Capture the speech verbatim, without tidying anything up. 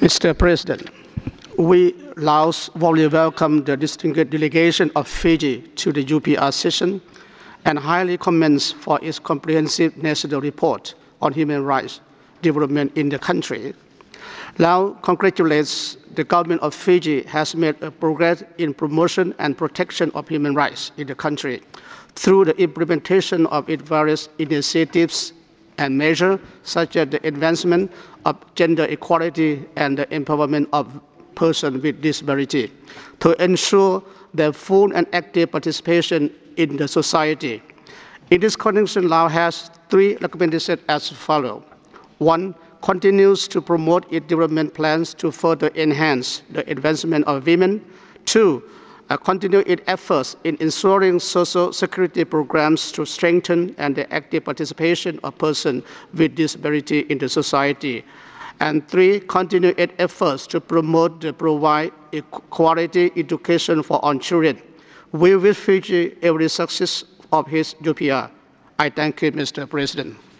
Mister President, we Laos warmly welcome the distinguished delegation of Fiji to the U P R session and highly commends for its comprehensive national report on human rights development in the country. Laos congratulates the government of Fiji has made a progress in promotion and protection of human rights in the country through the implementation of its various initiatives and measures such as the advancement of gender equality and the empowerment of persons with disability to ensure their full and active participation in the society. In this connection, Laos has three recommendations as follows. One, continues to promote its development plans to further enhance the advancement of women. Two, uh, continue its efforts in ensuring social security programs to strengthen and the active participation of persons with disability in the society. And three, continue its efforts to promote the provide quality education for all children. We wish Fiji every success of his U P R. I thank you, Mister President.